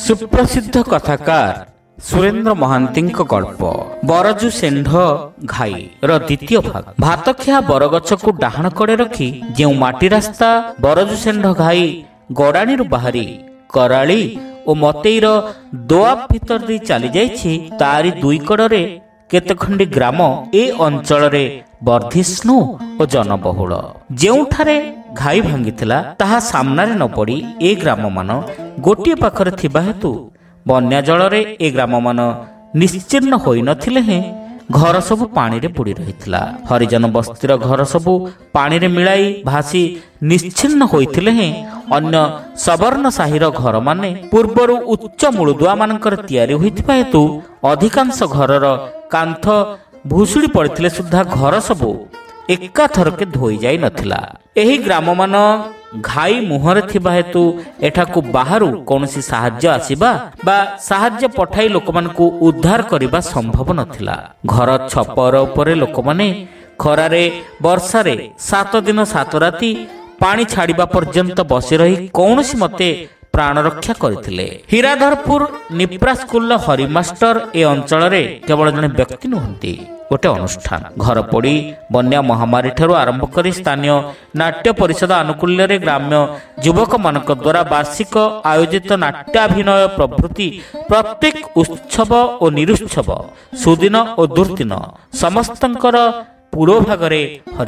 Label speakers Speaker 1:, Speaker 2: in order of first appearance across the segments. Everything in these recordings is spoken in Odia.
Speaker 1: ସୁପ୍ରସିଦ୍ଧ କଥାକାର ସୁରେନ୍ଦ୍ର ମହାନ୍ତିଙ୍କ ଗଳ୍ପ ବରଜୁ ଷେଣ୍ଢ ଘାଇର ଦ୍ୱିତୀୟ ଭାଗ। ଭାତଖିଆ ବରଗଛକୁ ଡାହାଣ କଡ଼େ ରଖି ଯେଉଁ ମାଟି ରାସ୍ତା ବରଜୁ ଷେଣ୍ଢ ଘାଇ ଗଡ଼ାଣିରୁ ବାହାରି କରାଳି ଓ ମତେଇର ଦୋଆବ ଭିତର ଦେଇ ଚାଲିଯାଇଛି, ତାରି ଦୁଇ କଡ଼ରେ କେତେ ଖଣ୍ଡି ଗ୍ରାମ ଏ ଅଞ୍ଚଳରେ ବର୍ଦ୍ଧିଷ୍ଣୁ ଓ ଜନବହୁଳ। ଯେଉଁଠାରେ ଘାଇ ଭାଙ୍ଗିଥିଲା ତାହା ସାମ୍ନାରେ ନ ପଡ଼ି ଏ ଗ୍ରାମମାନ ଗୋଟିଏ ପାଖରେ ଥିବା ହେତୁ ବନ୍ୟା ଜଳରେ ଏ ଗ୍ରାମମାନ ନିଶ୍ଚିହ୍ନ ହୋଇନଥିଲେ ହେଁ ଘର ସବୁ ପାଣିରେ ବୁଡ଼ି ରହିଥିଲା। ହରିଜନ ବସ୍ତିର ଘର ସବୁ ପାଣିରେ ମିଳାଇ ଭାସି ନିଶ୍ଚିହ୍ନ ହୋଇଥିଲେ ହେଁ ଅନ୍ୟ ସବର୍ଣ୍ଣ ସାହିର ଘରମାନେ ପୂର୍ବରୁ ଉଚ୍ଚ ମୂଳଦୁଆମାନଙ୍କର ତିଆରି ହୋଇଥିବା ହେତୁ ଅଧିକାଂଶ ଘରର କାନ୍ଥ ଭୁଷୁଡ଼ି ପଡ଼ିଥିଲେ ସୁଦ୍ଧା ଘର ସବୁ ଏକାଥରକେ ଧୋଇ ଯାଇ ନଥିଲା। ଏହି ଗ୍ରାମମାନ ଘାଇ ମୁହଁରେ ଥିବା ହେତୁ ଏଠାକୁ ବାହାରୁ କୌଣସି ସାହାଯ୍ୟ ଆସିବା ବା ସାହାଯ୍ୟ ପଠାଇ ଲୋକମାନଙ୍କୁ ଉଦ୍ଧାର କରିବା ସମ୍ଭବ ନଥିଲା। ଘର ଛପର ଉପରେ ଲୋକମାନେ ଖରାରେ ବର୍ଷାରେ 7 ଦିନ 7 ରାତି ପାଣି ଛାଡ଼ିବା ପର୍ଯ୍ୟନ୍ତ ବସି ରହି କୌଣସି ମତେ ପ୍ରାଣ ରକ୍ଷା କରିଥିଲେ। ହୀରାଧରପୁର ନିପ୍ରା ସ୍କୁଲର ହରିମାଷ୍ଟର ଏ ଅଞ୍ଚଳରେ କେବଳ ଜଣେ ବ୍ୟକ୍ତି ନୁହନ୍ତି, ଗୋଟେ ଅନୁଷ୍ଠାନ। ଘର ପୋଡ଼ି ବନ୍ୟା ମହାମାରୀ ଠାରୁ ଆରମ୍ଭ କରି ସ୍ଥାନୀୟ ନାଟ୍ୟ ପରିଷଦ ଆନୁକୂଲ୍ୟରେ ଗ୍ରାମ୍ୟ ଯୁବକମାନଙ୍କ ଦ୍ୱାରା ବାର୍ଷିକ ଆୟୋଜିତ ନାଟ୍ୟାଭିନୟ ପ୍ରଭୃତି ପ୍ରତ୍ୟେକ ଉତ୍ସବ ଓ ନିରୁତ୍ସବ, ସୁଦିନ ଓ ଦୁର୍ଦିନ ସମସ୍ତଙ୍କର ପୂର୍ବଭାଗରେ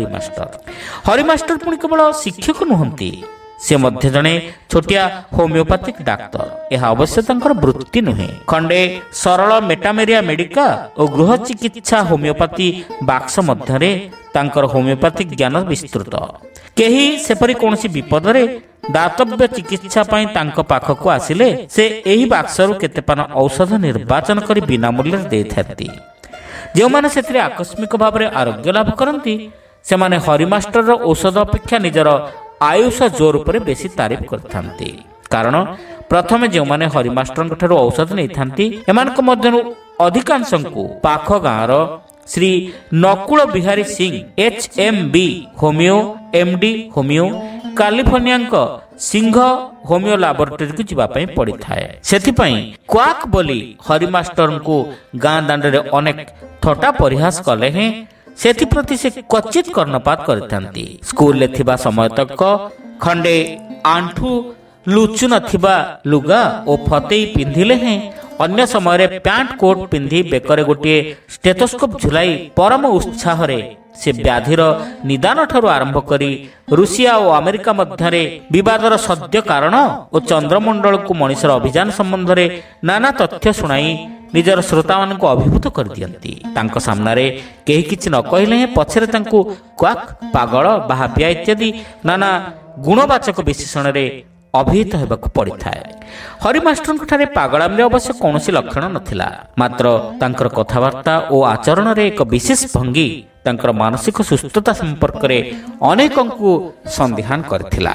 Speaker 1: ହରିମାଷ୍ଟର ପୁଣି କେବଳ ଶିକ୍ଷକ ନୁହନ୍ତି, ସେ ମଧ୍ୟ ଜଣେ ଛୋଟିଆ ହୋମିଓପାଥିକ ଡାକ୍ତର। ଏହା ଅବଶ୍ୟ ତାଙ୍କର ବୃତ୍ତି ନୁହେଁ। ଖଣ୍ଡେ ସରଳ ମେଟାମେରିଆ ମେଡିକା ଓ ଗୃହ ଚିକିତ୍ସା ହୋମିଓପାଥି ବାକ୍ସ ମଧ୍ୟରେ ତାଙ୍କର ହୋମିଓପାଥିକ ଜ୍ଞାନ ବିସ୍ତୃତ। କେହି ସେପରି କୌଣସି ବିପଦରେ ଦାତବ୍ୟ ଚିକିତ୍ସା ପାଇଁ ତାଙ୍କ ପାଖକୁ ଆସିଲେ ସେ ଏହି ବାକ୍ସରୁ କେତେ ପାନ ଔଷଧ ନିର୍ବାଚନ କରି ବିନା ମୂଲ୍ୟରେ ଦେଇଥାନ୍ତି। ଯେଉଁମାନେ ସେଥିରେ ଆକସ୍ମିକ ଭାବରେ ଆରୋଗ୍ୟ ଲାଭ କରନ୍ତି ସେମାନେ ହରିମାଷ୍ଟରର ଔଷଧ ଅପେକ୍ଷା ନିଜର ଆୟୁଷ ଜୋର ଉପରେ ବେଶୀ ତାରିଫ କରିଥାନ୍ତି। କାରଣ ପ୍ରଥମେ ଯେଉଁମାନେ ହରିମାଷ୍ଟରଙ୍କ ଠାରୁ ଔଷଧ ନେଇଥାନ୍ତି ଏମାନଙ୍କ ମଧ୍ୟରୁ ଅଧିକାଂଶଙ୍କୁ ପାଖ ଗାଁର Shri Nakul Bihari Singh HMB homeo MD homeo କାଲିଫର୍ଣ୍ଣିଆଙ୍କ ସିଂହ ହୋମିଓ ଲାବୋରେଟୋରୀକୁ ଯିବା ପାଇଁ ପଡ଼ିଥାଏ। ସେଥିପାଇଁ କ୍ୱାକ୍ ବୋଲି ହରିମାଷ୍ଟରଙ୍କୁ ଗାଁ ଦାଣ୍ଡରେ ଅନେକ ଥଟ୍ଟା ପରିହାସ କଲେ ହେଁ ସେଥିପ୍ରତି ସେ କ୍ୱଚିତ କର୍ଣ୍ଣପାତ କରିଥାନ୍ତି। ସ୍କୁଲରେ ଥିବା ସମୟ ତକ ଖଣ୍ଡେ ଆଣ୍ଠୁ ଲୁଚୁ ନଥିବା ଲୁଗା ଓ ଫତେଇ ପିନ୍ଧିଲେ ହେଁ ଅନ୍ୟ ସମୟରେ ପ୍ୟାଣ୍ଟ କୋଟ୍ ପିନ୍ଧି ବେକରେ ଗୋଟିଏ ଷ୍ଟେଥୋସ୍କୋପ ଝୁଲାଇ ପରମ ଉତ୍ସାହରେ ସେ ବ୍ୟାଧିର ନିଦାନ ଠାରୁ ଆରମ୍ଭ କରି ରୁଷିଆ ଓ ଆମେରିକା ମଧ୍ୟରେ ବିବାଦର ସଦ୍ୟ କାରଣ ଓ ଚନ୍ଦ୍ରମଣ୍ଡଳକୁ ମଣିଷର ଅଭିଯାନ ସମ୍ବନ୍ଧରେ ନାନା ତଥ୍ୟ ଶୁଣାଇ ନିଜର ଶ୍ରୋତାମାନଙ୍କୁ ଅଭିଭୂତ କରିଦିଅନ୍ତି। ତାଙ୍କ ସାମ୍ନାରେ କେହି କିଛି ନ କହିଲେ ହେଁ ପଛରେ ତାଙ୍କୁ କ୍ୱାକ୍, ପାଗଳ, ବାହାପିଆ ଇତ୍ୟାଦି ନାନା ଗୁଣବାଚକ ବିଶେଷଣରେ ଅଭିହିତ ହେବାକୁ ପଡ଼ିଥାଏ। ହରିମାଷ୍ଟରଙ୍କଠାରେ ପାଗଳାମିର ଅବଶ୍ୟ କୌଣସି ଲକ୍ଷଣ ନଥିଲା, ମାତ୍ର ତାଙ୍କର କଥାବାର୍ତ୍ତା ଓ ଆଚରଣରେ ଏକ ବିଶେଷ ଭଙ୍ଗୀ ତାଙ୍କର ମାନସିକ ସୁସ୍ଥତା ସମ୍ପର୍କରେ ଅନେକଙ୍କୁ ସନ୍ଦିହାନ କରିଥିଲା।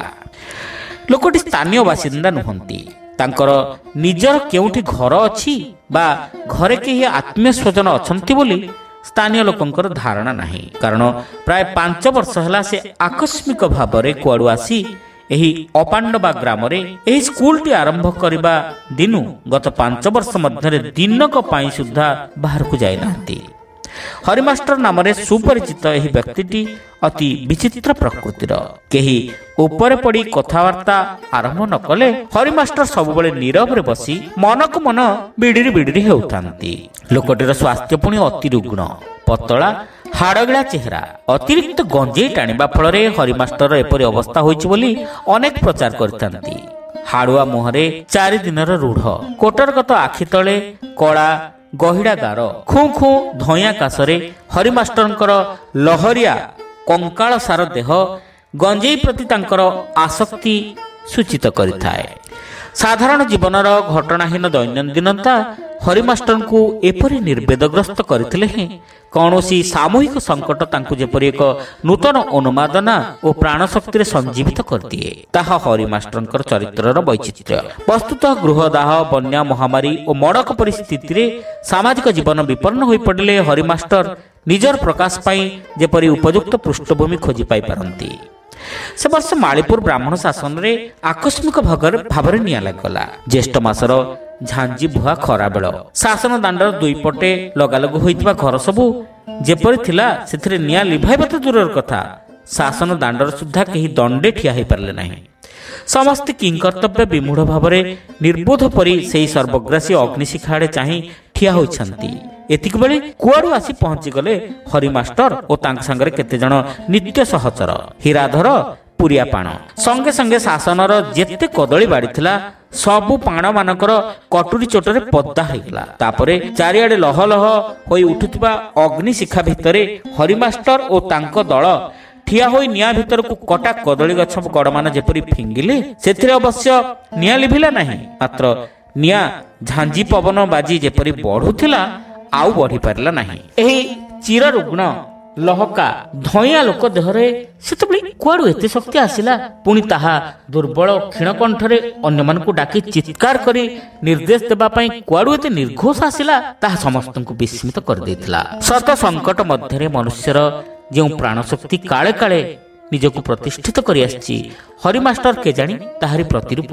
Speaker 1: ଲୋକଟି ସ୍ଥାନୀୟ ବାସିନ୍ଦା ନୁହନ୍ତି, ତାଙ୍କର ନିଜର କେଉଁଠି ଘର ଅଛି ବା ଘରେ କେହି ଆତ୍ମୀୟ ସ୍ୱଜନ ଅଛନ୍ତି ବୋଲି ସ୍ଥାନୀୟ ଲୋକଙ୍କର ଧାରଣା ନାହିଁ। କାରଣ ପ୍ରାୟ 5 ବର୍ଷ ହେଲା ସେ ଆକସ୍ମିକ ଭାବରେ କୁଆଡ଼ୁ ଆସି ଏହି ଅପାଣ୍ଡବା ଗ୍ରାମରେ ଏହି ସ୍କୁଲଟି ଆରମ୍ଭ କରିବା ଦିନୁ ଗତ 5 ବର୍ଷ ମଧ୍ୟରେ ଦିନକ ପାଇଁ ସୁଦ୍ଧା ବାହାରକୁ ଯାଇନାହାନ୍ତି। ହରିମାଷ୍ଟର ନାମରେ ସୁପରିଚିତ ଏହି ବ୍ୟକ୍ତିଟି ଅତି ବିଚିତ୍ର ପ୍ରକୃତିର। କେହି ଉପରେ ପଡ଼ି କଥାବାର୍ତ୍ତା ଆରମ୍ଭ ନ କଲେ ହରିମାଷ୍ଟର ସବୁବେଳେ ନୀରବରେ ବସି ମନକୁ ମନ ବିଡ଼ିରି ହେଉଥାନ୍ତି। ଲୋକଟିର ସ୍ୱାସ୍ଥ୍ୟ ପୁଣି ଅତି ରୁଗ୍ଣ, ପତଳା, ହାଡ଼ଗିଳା ଚେହେରା। ଅତିରିକ୍ତ ଗଞ୍ଜେଇ ଟାଣିବା ଫଳରେ ହରିମାଷ୍ଟର ଏପରି ଅବସ୍ଥା ହୋଇଛି ବୋଲି ଅନେକ ପ୍ରଚାର କରିଥାନ୍ତି। ହାଡ଼ୁଆ ମୁହଁରେ 4 ଦିନର ରୁଢ଼, କୋଟରଗତ ଆଖି ତଳେ କଳା ଗହିଡ଼ା ଗାର, ଖୁଁ ଖୁଁ ଧଇଁଆ କାଶରେ ହରିମାଷ୍ଟରଙ୍କର ଲହରିଆ କଙ୍କାଳ ସାର ଦେହ ଗଞ୍ଜେଇ ପ୍ରତି ତାଙ୍କର ଆସକ୍ତି ସୂଚିତ କରିଥାଏ। ସାଧାରଣ ଜୀବନର ଘଟଣାହୀନ ଦୈନନ୍ଦିନତା ହରିମାଷ୍ଟରଙ୍କୁ ଏପରି ନିର୍ବେଦଗ୍ରସ୍ତ କରିଥିଲେ ହେଁ କୌଣସି ସାମୂହିକ ସଙ୍କଟ ତାଙ୍କୁ ଯେପରି ଏକ ନୂତନ ଉନ୍ମାଦନା ଓ ପ୍ରାଣଶକ୍ତିରେ ସଞ୍ଜୀବିତ କରିଦିଏ, ତାହା ହରିମାଷ୍ଟରଙ୍କର ଚରିତ୍ରର ବୈଚିତ୍ର୍ୟ। ବସ୍ତୁତଃ ଗୃହଦାହ, ବନ୍ୟା, ମହାମାରୀ ଓ ମଡ଼କ ପରିସ୍ଥିତିରେ ସାମାଜିକ ଜୀବନ ବିପନ୍ନ ହୋଇପଡ଼ିଲେ ହରିମାଷ୍ଟର ନିଜର ପ୍ରକାଶ ପାଇଁ ଯେପରି ଉପଯୁକ୍ତ ପୃଷ୍ଠଭୂମି ଖୋଜି ପାଇପାରନ୍ତି। से वर्ष मालीपुर ब्राह्मण शासन रे आकस्मिक भाବରେ ନିଆଁ ଲାଗିଗଲା। ଜ୍ୟେଷ୍ଠ ମାସର ଝାଞ୍ଜି ବୁହା ଖରାବେଳ। ଶାସନ ଦାଣ୍ଡର ଦୁଇପଟେ ଲଗାଲଗୁ ହୋଇଥିବା ଘର ସବୁ ଯେପରି ଥିଲା, ସେଥିରେ ନିଆଁ ଲିଭାଇବା ତ ଦୂରର କଥା, ଶାସନ ଦାଣ୍ଡର ସୁଦ୍ଧା କେହି ଦଣ୍ଡେ ଠିଆ ହୋଇପାରିଲେ ନାହିଁ। ସମସ୍ତେ କିଂକର୍ତ୍ତବ୍ୟ ବିମୂଢ଼ ଭାବରେ ନିର୍ବୋଧ ପରି ସେହି ସର୍ବଗ୍ରାସୀ ଅଗ୍ନିଶିଖା ଆଡ଼େ ଚାହିଁ ଠିଆ ହୋଇଛନ୍ତି। ଏତିକିବେଳେ କୁଆଡ଼ୁ ଆସି ପହଞ୍ଚିଗଲେ ହରି ମାଷ୍ଟର ଓ ତାଙ୍କ ସାଙ୍ଗରେ କେତେଜଣ ନିତ୍ୟ ସହଚର। ହୀରାଧର, ପୁରିଆପାଣ। ସଙ୍ଗେ ସଙ୍ଗେ ଶାସନର ଯେତେ କଦଳୀ ବାଡ଼ି ଥିଲା ସବୁ ପାଣମାନଙ୍କର କଟୁରୀ ଚୋଟରେ ପଦା ହୋଇଗଲା। ତାପରେ ଚାରିଆଡ଼େ ଲହ ଲହ ହୋଇ ଉଠୁଥିବା ଅଗ୍ନିଶିଖା ଭିତରେ ହରିମାଷ୍ଟର ଓ ତାଙ୍କ ଦଳ ଠିଆ ହୋଇ ନିଆଁ ଭିତରକୁ କଟା କଦଳୀ ଗଛ ଗଡ଼ମାନ ଯେପରି ଫିଙ୍ଗିଲେ, ସେଥିରେ ଅବଶ୍ୟ ନିଆଁ ଲିଭିଲା ନାହିଁ। ମାତ୍ର ନିଆଁ ଝାଞ୍ଜି ପବନ ବାଜି ଯେପରି ବଢ଼ୁଥିଲା, ଆଉ ବଢ଼ି ପାରିଲା ନାହିଁ। ଏହି ଚିରରୁଗ୍ଣ ଲହକା ଧଇଁଆ ଲୋକ ଦେହରେ ସେତେବେଳେ କୁଆଡ଼ୁ ଏତେ ଶକ୍ତି ଆସିଲା? ପୁଣି ତାହା ଦୁର୍ବଳ କ୍ଷୀଣ କଣ୍ଠରେ ଅନ୍ୟମାନଙ୍କୁ ଡାକି ଚିତ୍କାର କରି ନିର୍ଦ୍ଦେଶ ଦେବା ପାଇଁ କୁଆଡ଼ୁ ଏତେ ନିର୍ଘୋଷ ଆସିଲା, ତାହା ସମସ୍ତଙ୍କୁ ବିସ୍ମିତ କରିଦେଇଥିଲା। ଶତ ସଙ୍କଟ ମଧ୍ୟରେ ମନୁଷ୍ୟର ଯେଉଁ ପ୍ରାଣଶକ୍ତି କାଳେ କାଳେ ନିଜକୁ ପ୍ରତିଷ୍ଠିତ କରି ଆସିଛି, ହରିମାଷ୍ଟର କେଜାଣି ତାହାରି ପ୍ରତିରୂପ।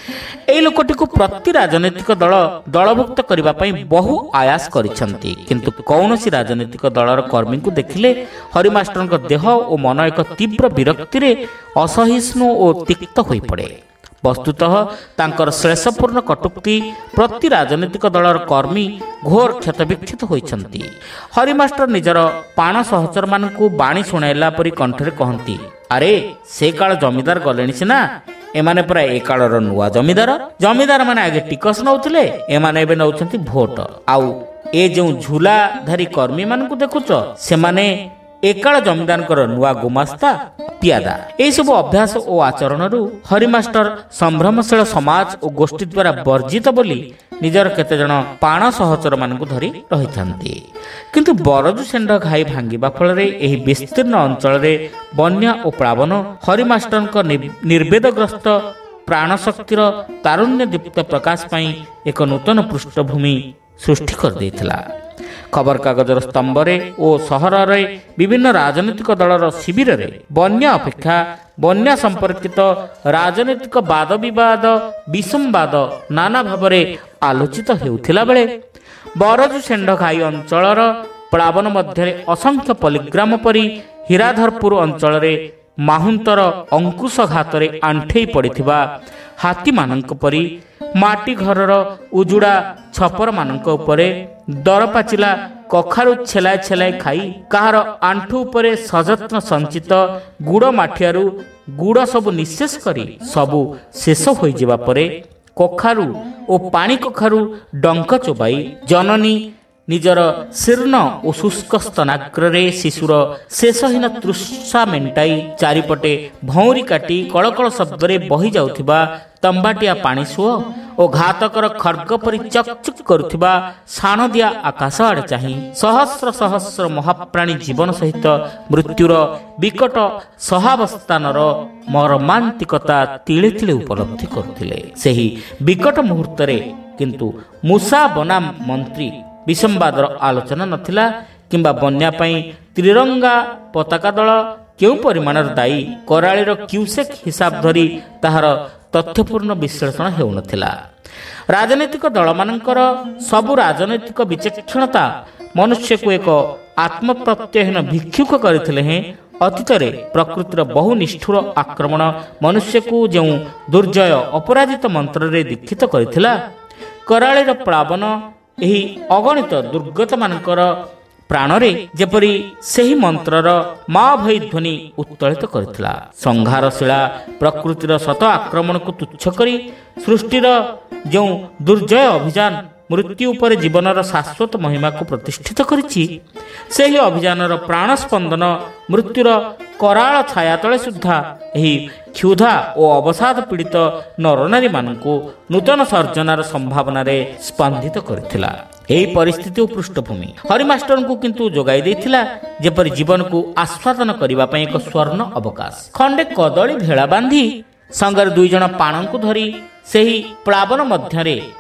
Speaker 1: ଏହି ଲୋକଟିକୁ ପ୍ରତି ରାଜନୈତିକ ଦଳ ଦଳଭୁକ୍ତ କରିବା ପାଇଁ ବହୁ ଆୟାସ କରିଛନ୍ତି, କିନ୍ତୁ କୌଣସି ରାଜନୈତିକ ଦଳର କର୍ମୀଙ୍କୁ ଦେଖିଲେ ହରିମାଷ୍ଟରଙ୍କ ଦେହ ଓ ମନ ଏକ ତୀବ୍ର ବିରକ୍ତିରେ ଅସହିଷ୍ଣୁ ଓ ତିକ୍ତ ହୋଇପଡ଼େ। ବସ୍ତୁତଃ ତାଙ୍କର ଶ୍ଳେଷପୂର୍ଣ୍ଣ କଟୁକ୍ତି ପ୍ରତି ରାଜନୈତିକ ଦଳର କର୍ମୀ ଘୋର କ୍ଷତବିକ୍ଷତ ହୋଇଛନ୍ତି। ହରିମାଷ୍ଟର ନିଜର ପାଣ ସହଚରମାନଙ୍କୁ ବାଣୀ ଶୁଣାଇଲା ପରି କଣ୍ଠରେ କହନ୍ତି, ଆରେ ସେ କାଳ ଜମିଦାର ଗଲେଣି ସିନା, ଏମାନେ ପୁରା ଏ କାଳର ନୂଆ ଜମିଦାର। ଜମିଦାର ମାନେ ଆଗେ ଟିକସ ନେଉଥିଲେ, ଏମାନେ ଏବେ ନେଉଛନ୍ତି ଭୋଟ। ଆଉ ଏ ଯେଉଁ ଝୁଲାଧାରୀ କର୍ମୀମାନଙ୍କୁ ଦେଖୁଛ, ସେମାନେ ଏକାଳ ଜମିଦାରଙ୍କର ନୂଆ ଗୁମାସ୍ତା ପିଆଦା। ଏହିସବୁ ଅଭ୍ୟାସ ଓ ଆଚରଣରୁ ହରିମାଷ୍ଟର ସମ୍ଭ୍ରମଶୀଳ ସମାଜ ଓ ଗୋଷ୍ଠୀ ଦ୍ୱାରା ବର୍ଜିତ ବୋଲି ନିଜର କେତେଜଣ ପାଣ ସହଚରମାନଙ୍କୁ ଧରି ରହିଥାନ୍ତି। କିନ୍ତୁ ବରଜୁ ଷେଣ୍ଢ ଘାଇ ଭାଙ୍ଗିବା ଫଳରେ ଏହି ବିସ୍ତୀର୍ଣ୍ଣ ଅଞ୍ଚଳରେ ବନ୍ୟା ଓ ପ୍ଳାବନ ହରିମାଷ୍ଟରଙ୍କ ନିର୍ବେଦଗ୍ରସ୍ତ ପ୍ରାଣଶକ୍ତିର ତାରୁଣ୍ୟ ଦୀପ୍ତ ପ୍ରକାଶ ପାଇଁ ଏକ ନୂତନ ପୃଷ୍ଠଭୂମି ସୃଷ୍ଟି କରିଦେଇଥିଲା। ଖବରକାଗଜର ସ୍ତମ୍ଭରେ ଓ ସହରରେ ବିଭିନ୍ନ ରାଜନୈତିକ ଦଳର ଶିବିରରେ ବନ୍ୟା ଅପେକ୍ଷା ବନ୍ୟା ସମ୍ପର୍କିତ ରାଜନୈତିକ ବାଦ ବିବାଦ ବିସମ୍ବାଦ ନାନା ଭାବରେ ଆଲୋଚିତ ହେଉଥିଲା ବେଳେ ବରଜୁ ଷେଣ୍ଢ ଘାଇ ଅଞ୍ଚଳର ପ୍ଳାବନ ମଧ୍ୟରେ ଅସଂଖ୍ୟ ପଲିଗ୍ରାମ ପରି ହୀରାଧରପୁର ଅଞ୍ଚଳରେ ମାହୁନ୍ତର ଅଙ୍କୁଶଘାତରେ ଆଣ୍ଠେଇ ପଡ଼ିଥିବା ହାତୀମାନଙ୍କ ପରି ମାଟି ଘରର ଉଜୁଡ଼ା ଛପରମାନଙ୍କ ଉପରେ ଦରପାଚିଲା କଖାରୁ ଛେଲାଏ ଛେଲାଏ ଖାଇ କାହାର ଆଣ୍ଠୁ ଉପରେ ସଯତ୍ନ ସଞ୍ଚିତ ଗୁଡ଼ ମାଠିଆରୁ ଗୁଡ଼ ସବୁ ନିଃଶେଷ କରି ସବୁ ଶେଷ ହୋଇଯିବା ପରେ କଖାରୁ ଓ ପାଣି କଖାରୁ ଡଙ୍କ ଚୋବାଇ ଜନନୀ ନିଜର ଶୀର୍ଣ୍ଣ ଓ ଶୁଷ୍କ ସ୍ତନାଗ୍ରରେ ଶିଶୁର ଶେଷହୀନ ତୃଷା ମେଣ୍ଟାଇ ଚାରିପଟେ ଭଉଁରୀ କାଟି କଳକଳ ଶବ୍ଦରେ ବହି ଯାଉଥିବା ତମ୍ବାଟିଆ ପାଣି ସୁଅ ଓ ଘାତକର ଖର୍ଗ ପରି ଚକଚକ୍ କରୁଥିବା ଶାଣଦିଆ ଆକାଶ ଆଡ଼େ ଚାହିଁ ସହସ୍ର ସହସ୍ର ମହାପ୍ରାଣୀ ଜୀବନ ସହିତ ମୃତ୍ୟୁର ବିକଟ ସହାବସ୍ଥାନର ମର୍ମାନ୍ତିକତା ତିଳେ ତିଳେ ଉପଲବ୍ଧି କରୁଥିଲେ। ସେହି ବିକଟ ମୁହୂର୍ତ୍ତରେ କିନ୍ତୁ ମୂଷା ବନାମ ମନ୍ତ୍ରୀ ବିସମ୍ବାଦର ଆଲୋଚନା ନଥିଲା କିମ୍ବା ବନ୍ୟା ପାଇଁ ତ୍ରିରଙ୍ଗା ପତାକା ଦଳ କେଉଁ ପରିମାଣର ଦାୟୀ କରାଳିର କ୍ୟୁସେକ୍ ହିସାବ ଧରି ତାହାର ତଥ୍ୟପୂର୍ଣ୍ଣ ବିଶ୍ଳେଷଣ ହେଉନଥିଲା। ରାଜନୈତିକ ଦଳମାନଙ୍କର ସବୁ ରାଜନୈତିକ ବିଚକ୍ଷଣତା ମନୁଷ୍ୟକୁ ଏକ ଆତ୍ମପ୍ରତ୍ୟହୀନ ଭିକ୍ଷୁକ କରିଥିଲେ ହେଁ ଅତୀତରେ ପ୍ରକୃତିର ବହୁ ନିଷ୍ଠୁର ଆକ୍ରମଣ ମନୁଷ୍ୟକୁ ଯେଉଁ ଦୁର୍ଜୟ ଅପରାଜିତ ମନ୍ତ୍ରରେ ଦୀକ୍ଷିତ କରିଥିଲା, କରାଳିର ପ୍ଳାବନ ଏହି ଅଗଣିତ ଦୁର୍ଗତମାନଙ୍କର ପ୍ରାଣରେ ଯେପରି ସେହି ମନ୍ତ୍ରର ମା ଭଇ ଧ୍ୱନି ଉତ୍ତୋଳିତ କରିଥିଲା। ସଂହାରଶୀଳା ପ୍ରକୃତିର ଶତ ଆକ୍ରମଣକୁ ତୁଚ୍ଛ କରି ସୃଷ୍ଟିର ଯେଉଁ ଦୁର୍ଜୟ ଅଭିଯାନ ମୃତ୍ୟୁ ଉପରେ ଜୀବନର ଶାଶ୍ୱତ ମହିମାକୁ ପ୍ରତିଷ୍ଠିତ କରିଛି, ସେହି ଅଭିଯାନର ପ୍ରାଣ ସ୍ପନ୍ଦନ ମୃତ୍ୟୁର କରାଳ ଛାୟା ତଳେ ସୁଦ୍ଧା ଏହି କ୍ଷୁଧା ଓ ଅବସାଦ ପୀଡ଼ିତ ନରନାରୀମାନଙ୍କୁ ନୂତନ ସର୍ଜନାର ସମ୍ଭାବନାରେ ସ୍ପନ୍ଦିତ କରିଥିଲା। ଏହି ପରିସ୍ଥିତି ଓ ପୃଷ୍ଠଭୂମି ହରିମାଷ୍ଟରଙ୍କୁ କିନ୍ତୁ ଯୋଗାଇ ଦେଇଥିଲା ଯେପରି ଜୀବନକୁ ଆସ୍ୱାଦନ କରିବା ପାଇଁ ଏକ ସ୍ୱର୍ଣ୍ଣ ଅବକାଶ। ଖଣ୍ଡେ କଦଳୀ ଭେଳା ବାନ୍ଧି ସଙ୍ଗରେ 2 ଜଣ ପାଣଙ୍କୁ ଧରି ସେହି ପ୍ଳାବନ ମଧ୍ୟରେ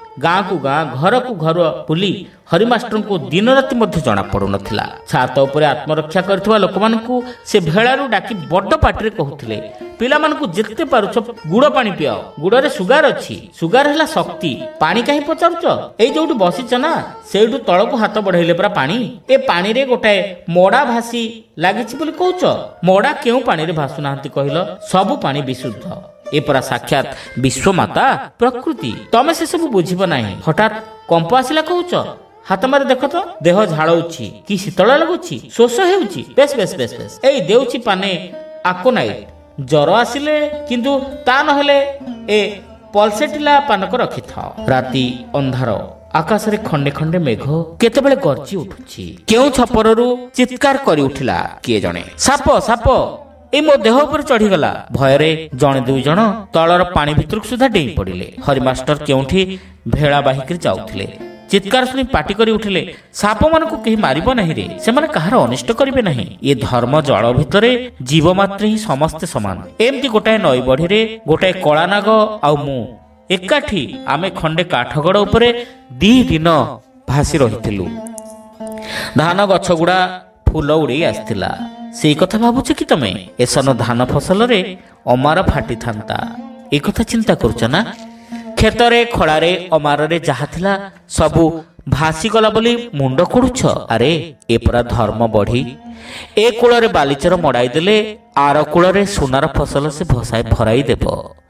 Speaker 1: ଗାଁକୁ ଗାଁ ଘରକୁ ଘର ବୁଲି ହରିମାଷ୍ଟରଙ୍କୁ ଦିନ ରାତି ମଧ୍ୟ ଜଣା ପଡୁନଥିଲା। ଛାତ ଉପରେ ଆତ୍ମରକ୍ଷା କରିଥିବା ଲୋକମାନଙ୍କୁ ସେ ଭେଳାରୁ ଡାକି ବଡ ପାଟିରେ କହୁଥିଲେ, ପିଲାମାନଙ୍କୁ ଯେତେ ପାରୁଛ ଗୁଡ଼ ପାଣି ପିଅ, ଗୁଡ଼ରେ ସୁଗାର ଅଛି, ସୁଗାର ହେଲା ଶକ୍ତି, ପାଣି କାହିଁ ପଚାରୁଛ, ଏଇ ଯୋଉଠି ବସିଛ ନା ସେଇଠୁ ତଳକୁ ହାତ ବଢେଇଲେ ପରା ପାଣି, ଏ ପାଣିରେ ଗୋଟାଏ ମଡା ଭାସି ଲାଗିଛି ବୋଲି କହୁଛ, ମଡା କେଉଁ ପାଣିରେ ଭାସୁନାହାନ୍ତି କହିଲ, ସବୁ ପାଣି ବିଶୁଦ୍ଧ, ଏ ପରା ସାକ୍ଷାତ ବିଶ୍ୱମାତା ପ୍ରକୃତି, ତମେ ସେସବୁ ବୁଝିବ ନାହିଁ, ହଠାତ୍ କମ୍ପ ଆସିଲା କହୁଛ, ହାତ ମାରି ଦେଖ ତ, ଦେହ ଝାଳଉଛି, କି ଶୀତଳ ଲାଗୁଛି, ଶୋଷ ହେଉଛି, ବେଶ ବେଶ ବେଶ ବେଶ, ଏଇ ଦେଉଛି ପାନେ ଆକୋନାଇଟ୍, ଜ୍ୱର ଆସିଲେ କିନ୍ତୁ ତା ନହେଲେ ଏ ପଲସେଟିଲା ପାନକ ରଖିଥାଅ। ରାତି ଅନ୍ଧାର, ଆକାଶରେ ଖଣ୍ଡେ ଖଣ୍ଡେ ମେଘ କେତେବେଳେ ଗର୍ଜି ଉଠୁଛି, କେଉଁ ଛପରରୁ ଚିତ୍କାର କରି ଉଠିଲା କିଏ ଜଣେ, ସାପ ସାପ, ଏଇ ମୋ ଦେହ ଉପରେ ଚଢିଗଲା। ଭୟରେ ଜଣେ ଦୁଇ ଜଣ ତଳର ପାଣି ଭିତରକୁ ସୁଦ୍ଧା ଡେଇଁ ପଡିଲେ। ହରିମାଷ୍ଟର କେଉଁଠି ଭେଳା ବାହିକିରି ଯାଉଥିଲେ। ଚିତ୍କାର ଶୁଣି ପାଟି କରି ଉଠିଲେ, ସାପ ମାନଙ୍କୁ କେହି ମାରିବ ନାହିଁ ରେ, ସେମାନେ କାହାର ଅନିଷ୍ଟ କରିବେ ନାହିଁ, ଏ ଧର୍ମ ଜଳ ଭିତରେ ଜୀବ ମାତ୍ରେ ହିଁ ସମସ୍ତେ ସମାନ। ଏମିତି ଗୋଟାଏ ନଈ ବଢିରେ ଗୋଟାଏ କଳାନାଗ ଆଉ ମୁଁ ଏକାଠି ଆମେ ଖଣ୍ଡେ କାଠଗଡ଼ ଉପରେ 2 ଦିନ ଭାସି ରହିଥିଲୁ। ଧାନ ଗଛ ଗୁଡା ଫୁଲ ଉଡେଇ ଆସିଥିଲା, ସେଇ କଥା ଭାବୁଛ କି ତମେ? ଏସନ ଧାନ ଫସଲରେ ଅମାର ଫାଟିଥାନ୍ତା, ଏ କଥା ଚିନ୍ତା କରୁଛ ନା? କ୍ଷେତରେ ଖଳାରେ ଅମାରରେ ଯାହା ଥିଲା ସବୁ ଭାସିଗଲା ବୋଲି ମୁଣ୍ଡ କୋଡୁଛ? ଆରେ ଏ ପରା ଧର୍ମ ବଢି, ଏ କୂଳରେ ବାଲିଚର ମଡାଇ ଦେଲେ ଆର କୂଳରେ ସୁନାର ଫସଲ ସେ ଭରାଇ ଦେବ।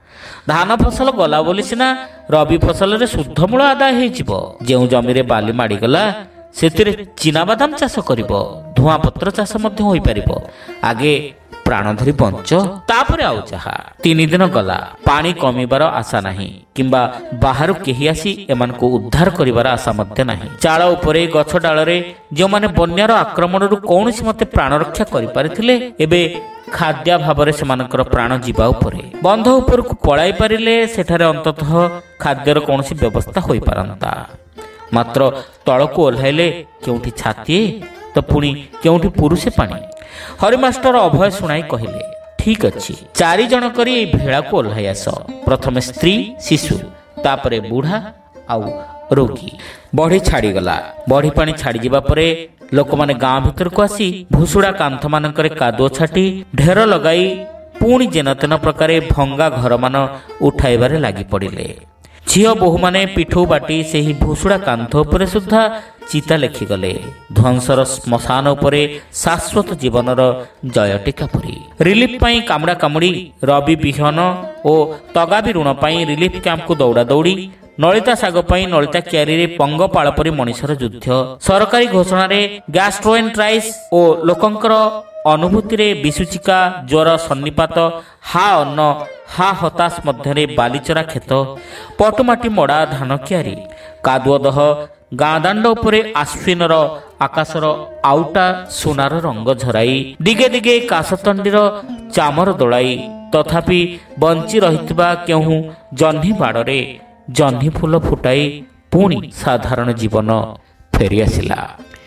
Speaker 1: ଧାନ ଫସଲ ଗଲା ବୋଲି ସିନା ରବି ଫସଲରେ ଶୁଦ୍ଧ ମୂଳ ଆଦାୟ ହେଇଯିବ। ଯେଉଁ ଜମିରେ ବାଲି ମାଡିଗଲା ସେଥିରେ ଚିନାବାଦାମ ଚାଷ କରିବ, ଧୂଆଁ ପତ୍ର ଚାଷ ମଧ୍ୟ ହୋଇପାରିବ। ଆଗେ ପ୍ରାଣ ଧରି ବଞ୍ଚ, ତାପରେ ଆଉ ଯାହା। 3 ଦିନ ଗଲା, ପାଣି କମିବାର ଆଶା ନାହିଁ, କିମ୍ବା ବାହାରୁ କେହି ଆସି ଏମାନଙ୍କୁ ଉଦ୍ଧାର କରିବାର ଆଶା ମଧ୍ୟ ନାହିଁ। ଚାଳ ଉପରେ ଗଛ ଡାଳରେ ଯେଉଁମାନେ ବନ୍ୟାର ଆକ୍ରମଣରୁ କୌଣସି ମତେ ପ୍ରାଣ ରକ୍ଷା କରିପାରିଥିଲେ, ଏବେ ଖାଦ୍ୟ ଭାବରେ ସେମାନଙ୍କର ପ୍ରାଣ ଯିବା ଉପରେ। ବନ୍ଧ ଉପରକୁ ପଳାଇ ପାରିଲେ ସେଠାରେ ଅନ୍ତତଃ ଖାଦ୍ୟର କୌଣସି ବ୍ୟବସ୍ଥା ହୋଇପାରନ୍ତା। ମାତ୍ର ତଳକୁ ଓହ୍ଲାଇଲେ କେଉଁଠି ଛାତିଏ ତ ପୁଣି କେଉଁଠି ପୁରୁଷେ ପାଣି। ହରିମାଷ୍ଟର ଅଭୟ ଶୁଣାଇ କହିଲେ, ଠିକ ଅଛି, 4 ଜଣ କରି ଏଇ ଭେଳାକୁ ଓହ୍ଲାଇ ଆସ। ପ୍ରଥମେ ସ୍ତ୍ରୀ ଶିଶୁ, ତାପରେ ବୁଢା ଆଉ ରୋଗୀ। ବଢି ଛାଡିଗଲା। ବଢି ପାଣି ଛାଡିଯିବା ପରେ ଲୋକମାନେ ଗାଁ ଭିତରକୁ ଆସି ଭୁଷୁଡା କାନ୍ଥ ମାନଙ୍କରେ କାଦୁଅ ଛାଟି ଢେର ଲଗାଇ ପୁଣି ଯେନତେନ ପ୍ରକାରେ ଭଙ୍ଗା ଘରମାନ ଉଠାଇବାରେ ଲାଗି ପଡିଲେ। ଝିଅ ବୋହୂମାନେ ପିଠଉ ବାଟି ସେହି ଭୁଷୁଡା କାନ୍ଥ ଉପରେ ସୁଦ୍ଧା ଚିତା ଲେଖିଗଲେ। ଧ୍ୱଂସର ଶ୍ମଶାନ ଉପରେ ଶାଶ୍ୱତ ଜୀବନର ଜୟଟିକା ପରି। ରିଲିଫ ପାଇଁ କାମୁଡା କାମୁଡି, ରବି ବିହନ ଓ ତଗାବି ଋଣ ପାଇଁ ରିଲିଫ କ୍ୟାମ୍ପକୁ ଦୌଡ଼ା ଦୌଡ଼ି, ନଳିତା ଶାଗ ପାଇଁ ନଳିତା କିଆରିରେ ପଙ୍ଗପାଳ ପରି ମଣିଷର ଯୁଦ୍ଧ, ସରକାରୀ ଘୋଷଣାରେ ଗ୍ୟାଷ୍ଟ୍ରୋଏଣ୍ଟ୍ରାଇଟିସ୍ ଓ ଲୋକଙ୍କର ଅନୁଭୂତିରେ ବିଷୁଚିକା, ଜ୍ୱର, ସନ୍ନିପାତ, ହା ଅନ୍ନ ହା ହତାଶ ମଧ୍ୟରେ ବାଲିଚରା କ୍ଷେତ, ପଟୁମାଟି ମଡ଼ା ଧାନ କିଆରି, କାଦୁଅ ଦହ, ଗାଁ ଦାଣ୍ଡ ଉପରେ ଆଶ୍ୱିନର ଆକାଶର ଆଉଟା ସୁନାର ରଙ୍ଗ ଝରାଇ, ଦିଗେ ଦିଗେ କାଶତଣ୍ଡିର ଚାମର ଦୋଳାଇ, ତଥାପି ବଞ୍ଚି ରହିଥିବା କେଉଁ ଜହ୍ନି ବାଡ଼ରେ ଜହ୍ନି ଫୁଲ ଫୁଟାଇ ପୁଣି ସାଧାରଣ ଜୀବନ ଫେରିଆସିଲା।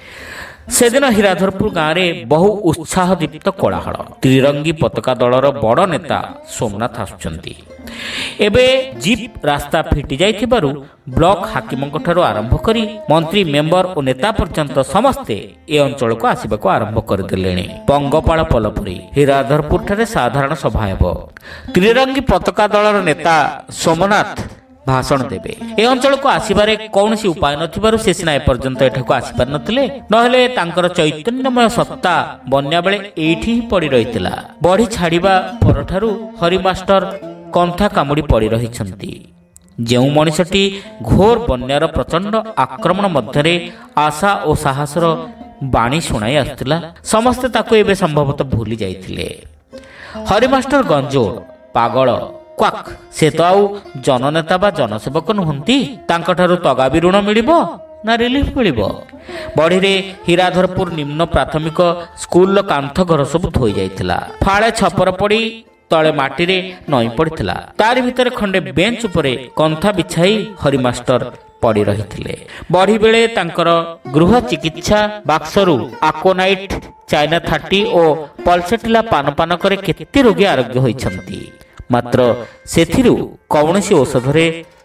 Speaker 1: ସେଦିନ ହୀରାଧରପୁର ଗାଁରେ ବହୁ ଉତ୍ସାହ ଦୀପ୍ତ କୋଳାହଳ। ତ୍ରିରଙ୍ଗୀ ପତାକା ଦଳର ବଡ଼ ନେତା ସୋମନାଥ ଆସୁଛନ୍ତି। ଏବେ ଜିପ୍ ରାସ୍ତା ଫିଟି ଯାଇଥିବାରୁ ବ୍ଲକ ହାକିମଙ୍କଠାରୁ ଆରମ୍ଭ କରି ମନ୍ତ୍ରୀ, ମେମ୍ବର ଓ ନେତା ପର୍ଯ୍ୟନ୍ତ ସମସ୍ତେ ଏ ଅଞ୍ଚଳକୁ ଆସିବାକୁ ଆରମ୍ଭ କରିଦେଲେଣି। ପଙ୍ଗପାଳ ପଲପୁରୀ ହୀରାଧରପୁରଠାରେ ସାଧାରଣ ସଭା ହେବ। ତ୍ରିରଙ୍ଗୀ ପତାକା ଦଳର ନେତା ସୋମନାଥ ଭାଷଣ ଦେବେ। ଏ ଅଞ୍ଚଳକୁ ଆସିବାରେ କୌଣସି ଉପାୟ ନଥିବାରୁ ସେ ସିନା ଏପର୍ଯ୍ୟନ୍ତ ଏଠାକୁ ଆସିପାରିନଥିଲେ, ନହେଲେ ତାଙ୍କର ଚୈତନ୍ୟମୟ ସତ୍ତା ବନ୍ୟା ବେଳେ ଏଇଠି ହିଁ ପଡି ରହିଥିଲା। ବଢି ଛାଡିବା ପରଠାରୁ ହରିମାଷ୍ଟର କନ୍ଥା କାମୁଡି ପଡି ରହିଛନ୍ତି। ଯେଉଁ ମଣିଷଟି ଘୋର ବନ୍ୟାର ପ୍ରଚଣ୍ଡ ଆକ୍ରମଣ ମଧ୍ୟରେ ଆଶା ଓ ସାହସର ବାଣୀ ଶୁଣାଇ ଆସୁଥିଲା, ସମସ୍ତେ ତାକୁ ଏବେ ସମ୍ଭବତଃ ଭୁଲି ଯାଇଥିଲେ। ହରିମାଷ୍ଟର ଗଞ୍ଜୋଳ, ପାଗଳ, କ୍ୱାକ୍, ସେ ତ ଆଉ ଜନନେତା ବା ଜନସେବକ ନୁହନ୍ତି। ତାଙ୍କଠାରୁ ତଗାବି ଋଣ ମିଳିବ ନା ରିଲିଫ ମିଳିବ? ବଢିରେ ହୀରାଧରପୁର ନିମ୍ନ ପ୍ରାଥମିକ ସ୍କୁଲର କାନ୍ଥ ଘର ସବୁ ଧୋଇ ଯାଇଥିଲା। ଫାଳେ ଛପର ପଡି ତଳେ ମାଟିରେ ନଇଁ ପଡିଥିଲା। ତାରି ଭିତରେ ଖଣ୍ଡେ ବେଞ୍ଚ ଉପରେ କନ୍ଥା ବିଛାଇ ହରିମାଷ୍ଟର ପଡି ରହିଥିଲେ। ବଢି ବେଳେ ତାଙ୍କର ଗୃହ ଚିକିତ୍ସା ବାକ୍ସରୁ ଆକୋନାଇଟ୍, ଚାଇନା 30 ଓ ପଲସେଟିଲା ପାନ କରି କେତେ ରୋଗୀ ଆରୋଗ୍ୟ ହୋଇଛନ୍ତି। ମାତ୍ର ସେଥିରୁ କୌଣସି ଔଷଧରେ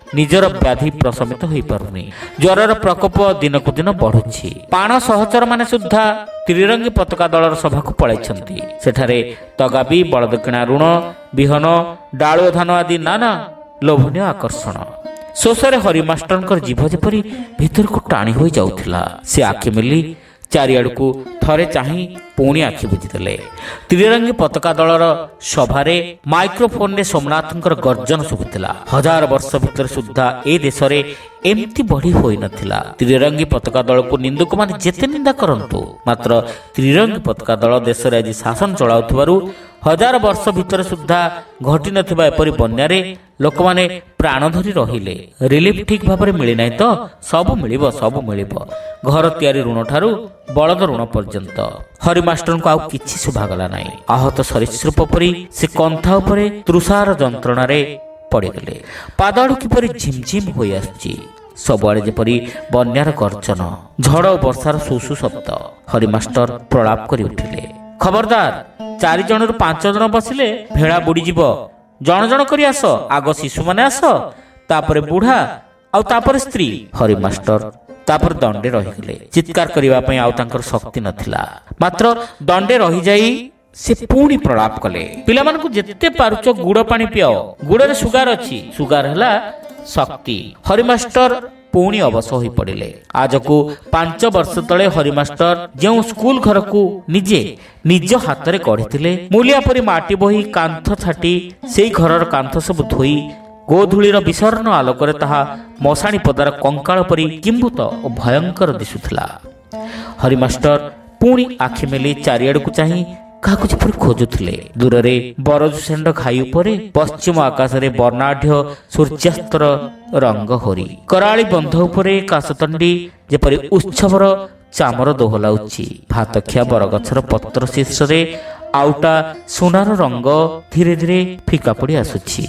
Speaker 1: ନିଜର ବ୍ୟାଧି ପ୍ରଶମିତ ହୋଇପାରୁନି। ଜ୍ୱରର ପ୍ରକୋପ ଦିନକୁ ଦିନ ବଢୁଛି। ପାଣ ସହଚରମାନେ ସୁଦ୍ଧା ତ୍ରିରଙ୍ଗୀ ପତାକା ଦଳର ସଭାକୁ ପଳାଇଛନ୍ତି। ସେଠାରେ ତଗାବି, ବଳଦକିଣା ଋଣ, ବିହନ, ଡାଳୁଅ ଧାନ ଆଦି ନାନା ଲୋଭନୀୟ ଆକର୍ଷଣ। ଶୋଷରେ ହରିମାଷ୍ଟରଙ୍କର ଜିଭ ଯେପରି ଭିତରକୁ ଟାଣି ହୋଇ ଯାଉଥିଲା। ସେ ଆଖି ମେଲି ଚାରିଆଡ଼କୁ ଥରେ ଚାହିଁ ପୁଣି ଆଖି ବୁଜିଦେଲେ। ତ୍ରିରଙ୍ଗୀ ପତାକା ଦଳର ସଭାରେ ମାଇକ୍ରୋଫୋନରେ ସୋମନାଥଙ୍କର ଗର୍ଜନ ଶୁଭୁଥିଲା। 1000 ବର୍ଷ ଭିତରେ ସୁଦ୍ଧା ଏ ଦେଶରେ ଏମିତି ବଢି ହୋଇନଥିଲା। ତ୍ରିରଙ୍ଗୀ ପତାକା ଦଳକୁ ନିନ୍ଦୁକମାନେ ଯେତେ ନିନ୍ଦା କରନ୍ତୁ, ମାତ୍ର ତ୍ରିରଙ୍ଗୀ ପତାକା ଦଳ ଦେଶରେ ଆଜି ଶାସନ ଚଳାଉଥିବାରୁ 1000 ବର୍ଷ ଭିତରେ ସୁଦ୍ଧା ଘଟିନଥିବା ଏପରି ବନ୍ୟାରେ ଲୋକମାନେ ପ୍ରାଣ ଧରି ରହିଲେ। ରିଲିଫ ଠିକ୍ ଭାବରେ ମିଳିନାହିଁ ତ? ସବୁ ମିଳିବ, ସବୁ ମିଳିବ, ଘର ତିଆରି ଋଣ ଠାରୁ ବଳଦ ଋଣ ପର୍ଯ୍ୟନ୍ତ। ହରିମାଷ୍ଟରଙ୍କୁ ଆଉ କିଛି ଶୁଭାଗଲା ନାହିଁ। ଆହତ ସରୀସୃପ ପରି ସେ କନ୍ଥା ଉପରେ ତୃଷାର ଯନ୍ତ୍ରଣାରେ ପଡ଼ିଗଲେ। ପାଦଆଡୁ କିପରି ଝିମଝିମ ହୋଇ ଆସୁଛି। ସବୁଆଡ଼େ ଯେପରି ବନ୍ୟାର ଗର୍ଜନ, ଝଡ଼ ଓ ବର୍ଷାର ସୁସୁ ଶବ୍ଦ। ହରିମାଷ୍ଟର ପ୍ରଳାପ କରି ଉଠିଲେ, ଖବରଦାର, 4 ଜଣରୁ 5 ଜଣ ବସିଲେ ଭେଳା ବୁଡ଼ିଯିବ। ଜଣ ଜଣ କରି ଆସ। ଆଗ ଶିଶୁମାନେ ଆସ, ତାପରେ ବୁଢ଼ା, ଆଉ ତାପରେ ସ୍ତ୍ରୀ। ହରିମାଷ୍ଟର ତାପରେ ଦଣ୍ଡେ ରହିଗଲେ। ଚିତ୍କାର କରିବା ପାଇଁ ଆଉ ତାଙ୍କର ଶକ୍ତି ନଥିଲା। ମାତ୍ର ଦଣ୍ଡେ ରହିଯାଇ ସେ ପୁଣି ପ୍ରଳାପ କଲେ, ପିଲାମାନଙ୍କୁ ଯେତେ ପାରୁଛ ଗୁଡ଼ ପାଣି ପିଅ। ଗୁଡ଼ରେ ସୁଗାର ଅଛି, ସୁଗାର ହେଲା ଶକ୍ତି। ହରିମାଷ୍ଟର ପୁଣି ଅବଶ ହୋଇ ପଡ଼ିଲେ। ଆଜକୁ 5 ବର୍ଷ ତଳେ ହରିମାଷ୍ଟର ଯେଉଁ ସ୍କୁଲ ଘରକୁ ନିଜେ ନିଜ ହାତରେ ଗଢ଼ିଥିଲେ, ମୂଲିଆ ପରି ମାଟି ବୋହି କାନ୍ଥ ଛାଟି ସେଇ ଘରର କାନ୍ଥ ସବୁ ଧୋଇ ଗୋଧୂଳିର ବିସର୍ଣ୍ଣ ଆଲୋକରେ ତାହା ମଶାଣି ପଦାର କଙ୍କାଳ ପରି କିମ୍ଭୂତ ଓ ଭୟଙ୍କର ଦିଶୁଥିଲା। ହରିମାଷ୍ଟର ପୁଣି ଆଖି ମେଲି ଚାରିଆଡ଼କୁ ଚାହିଁ କାହାକୁ ଯେପରି ଖୋଜୁଥିଲେ। ଦୂରରେ ବରଜୁ ଷେଣ୍ଢ ଘାଇ ଉପରେ ପଶ୍ଚିମ ଆକାଶରେ ବର୍ଣ୍ଣାଢ୍ୟ ସୂର୍ଯ୍ୟାସ୍ତର ରଙ୍ଗ ହୋରି। କରାଳି ବନ୍ଧ ଉପରେ କାଶତଣ୍ଡି ଯେପରି ଉତ୍ସବର ଚାମର ଦୋହଲାଉଛି। ଭାତଖିଆ ବରଗଛର ପତ୍ର ଶୀର୍ଷରେ ଆଉଟା ସୁନାର ରଙ୍ଗ ଧୀରେ ଧୀରେ ଫିକା ପଡ଼ି ଆସୁଛି।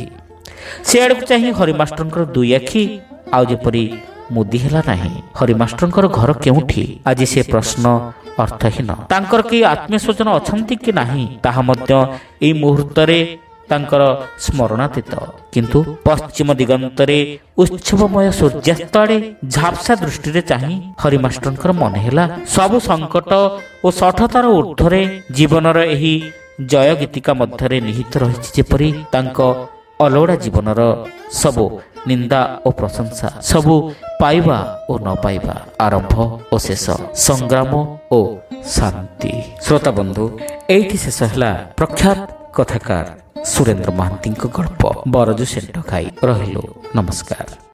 Speaker 1: ସେ ଆଡ଼କୁ ଚାହିଁ ହରିମାଷ୍ଟରଙ୍କର 2 ଆଖି ଆଉ ଯେପରି ମୁଦି ହେଲା ନାହିଁ। ହରିମାଷ୍ଟରଙ୍କର ଘର କେଉଁଠି? ଆଜି ସେ ପ୍ରଶ୍ନ ଅର୍ଥହୀନ। ତାଙ୍କର କେହି ଆତ୍ମୀୟ ସ୍ୱଜନ ଅଛନ୍ତି କି ନାହିଁ ତାହା ମଧ୍ୟ ଏହି ମୁହୂର୍ତ୍ତରେ ତାଙ୍କର ସ୍ମରଣାତୀତ। କିନ୍ତୁ ପଶ୍ଚିମ ଦିଗନ୍ତରେ ଉତ୍ସବମୟ ସୂର୍ଯ୍ୟାସ୍ତ ଆଡ଼େ ଝାପ୍ସା ଦୃଷ୍ଟିରେ ଚାହିଁ ହରିମାଷ୍ଟରଙ୍କର ମନେ ହେଲା, ସବୁ ସଙ୍କଟ ଓ ଶଠତାର ଊର୍ଦ୍ଧ୍ୱରେ ଜୀବନର ଏହି ଜୟ ଗୀତିକା ମଧ୍ୟରେ ନିହିତ ରହିଛି ଯେପରି ତାଙ୍କ ଅଲୋଡ଼ା ଜୀବନର ସବୁ ନିନ୍ଦା ଓ ପ୍ରଶଂସା, ସବୁ ପାଇବା ଓ ନ ପାଇବା, ଆରମ୍ଭ ଓ ଶେଷ, ସଂଗ୍ରାମ ଓ ଶାନ୍ତି। ଶ୍ରୋତା ବନ୍ଧୁ, ଏଇଠି ଶେଷ ହେଲା ପ୍ରଖ୍ୟାତ କଥାକାର ସୁରେନ୍ଦ୍ର ମହାନ୍ତିଙ୍କ ଗଳ୍ପ ବରଜୁ ଷେଣ୍ଢ ଘାଇ। ରହିଲୁ, ନମସ୍କାର।